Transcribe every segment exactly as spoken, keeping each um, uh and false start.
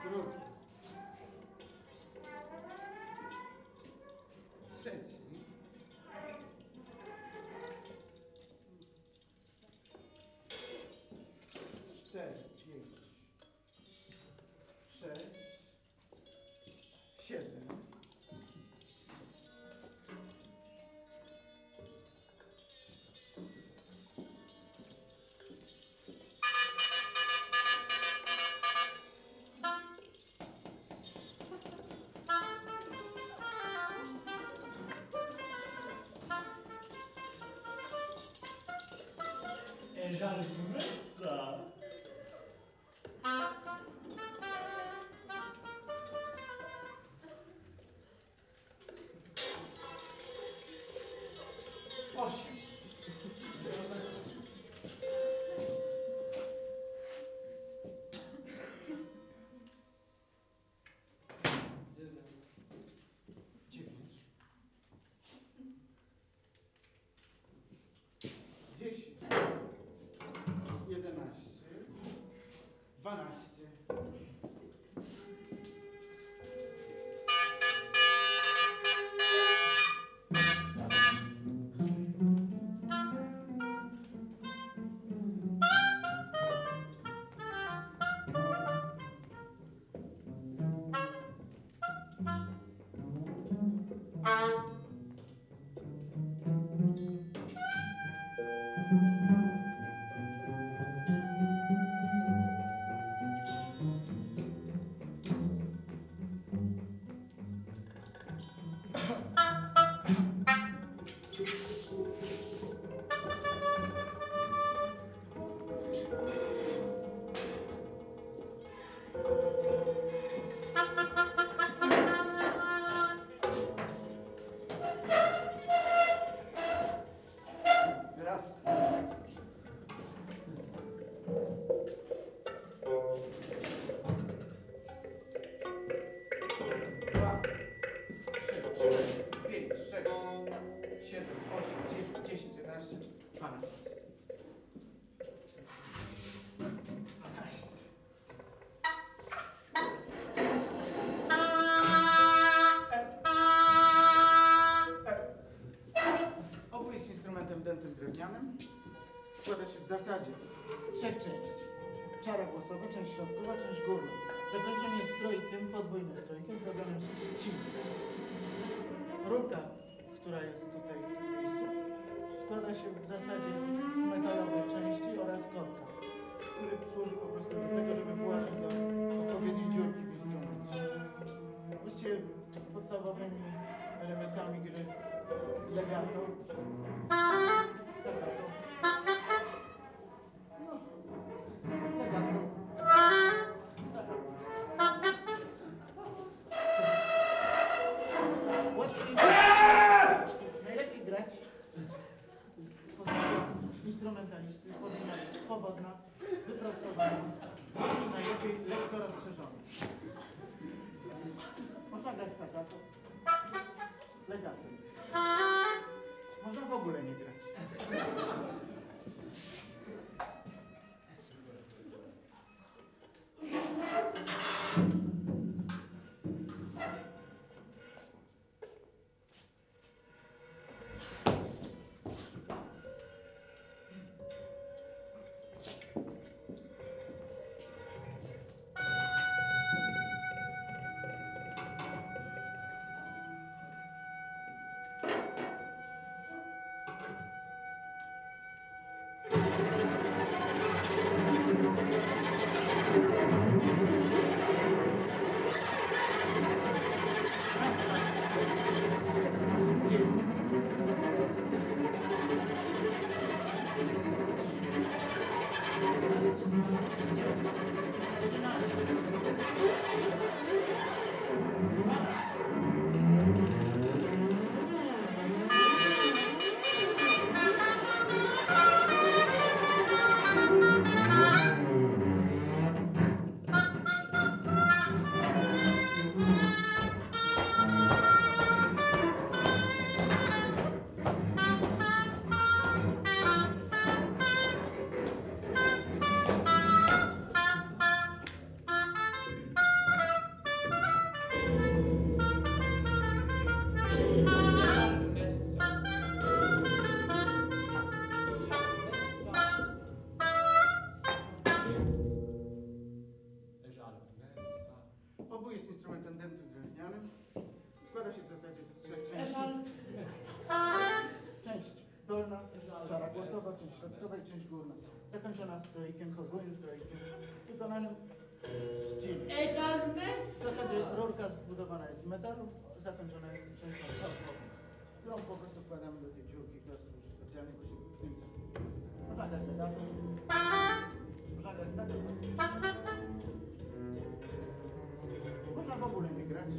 drugi, trzeci, cztery, pięć, sześć, siedem, Żartówca. osiem. Dziewięć. Dziesięć. Jedenaście. Dwanaście. Raz. Dwa. Trzy, cztery, pięć, sześć, siedem, osiem, dziewięć, dziesięć, jedenaście, dwanaście. Dwanaście. Obój jest instrumentem dętym drewnianym. Składa się w zasadzie z trzech części. Czara głosowa, część środkowa, część górna. Zakończenie jest strojkiem, podwójnym strojkiem zrobionym z trzciny. Rurka, która jest tutaj w tym miejscu, składa się w zasadzie z metalowej części oraz korka, który służy po prostu do tego, żeby włożyć do odpowiedniej dziurki w instrumencie. Właściwie podstawowymi elementami gry legato, staccato, no, legato, staccato. Łatwiej, najlepiej grać pozycja instrumentalisty powinna być swobodna, wyprostowana i najlepiej lekko rozszerzona. Można grać staccato, legato. Można w ogóle nie grać. jest instrumentem dętym drewnianym. Składa się w zasadzie z trzech części. Eżal. Część dolna, czara głosowa, część środkowa i część górna. Zakończona stroikiem, podwójnym stroikiem, wykonanym z trzciny. Eżal W messa. zasadzie rurka zbudowana jest z metalu, zakończona jest częścią kartową, którą po prostu wkładamy do tej dziurki, która służy specjalnie właśnie w tym celu. Można grać legato, można grać tak, można w ogóle nie grać.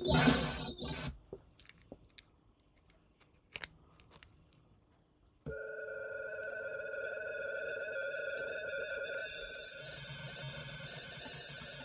Nie.